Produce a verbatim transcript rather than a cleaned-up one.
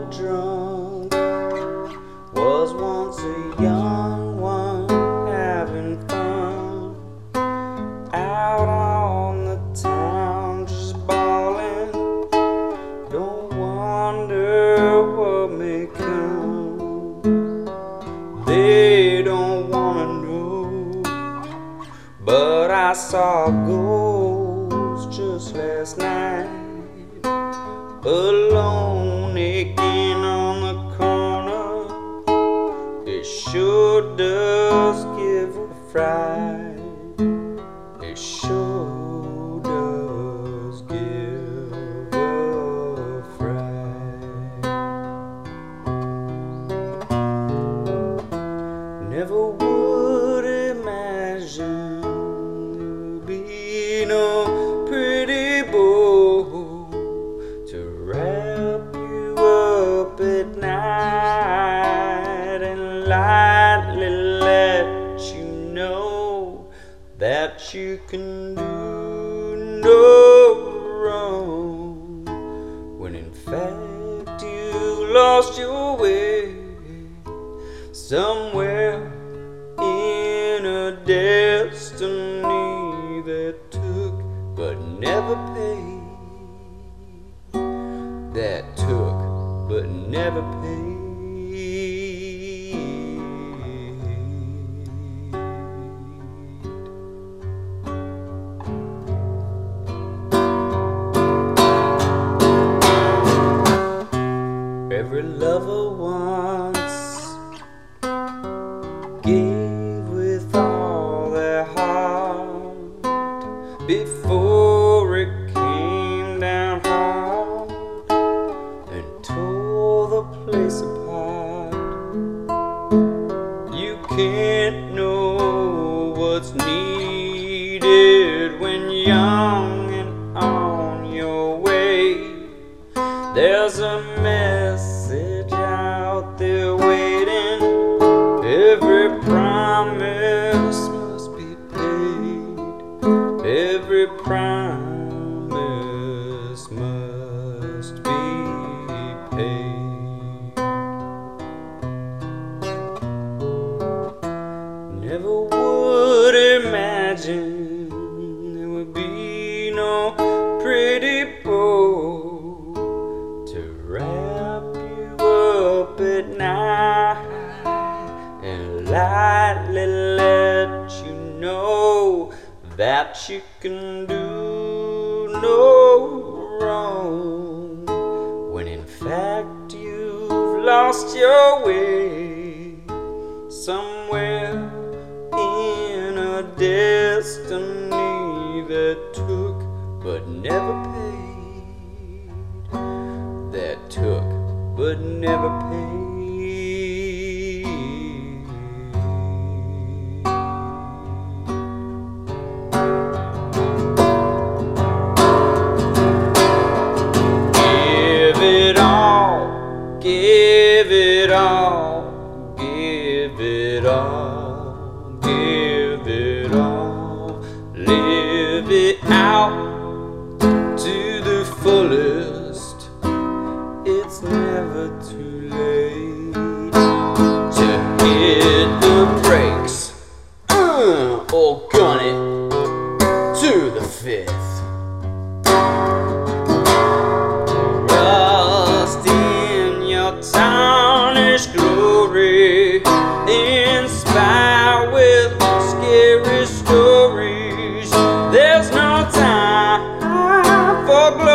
drunk, was once a young one having fun, out on the town just ballin'. Don't wonder what may come. They don't wanna know, but I saw ghosts just last night, alone aching on the corner. It sure does give a fright. It sure does give a fright. Never would imagine there'd be no pretty boy to wrap you up at night and lightly let you know that you can do no wrong, when in fact you lost your way somewhere in a destiny that took but never paid. That took but never paid. Every lover once gave with all their heart before it came down hard and tore the place apart. You can't know what's needed when young and on your way. There's a message out there waiting. Every promise must be paid. Every promise must be paid. Never would imagine there would be no pretty boy to wrap you up at night and lightly let you know that you can do no wrong, when in fact you've lost your way somewhere in a destiny that took but never paid. That took but never paid. Give it all, give it all, give it all, give it all. Live it out to the fullest. It's never too late to hit the brakes uh, or gun it to the fifth. Rust in your tarnished glory, inspire with scary stories. There's no time for glory.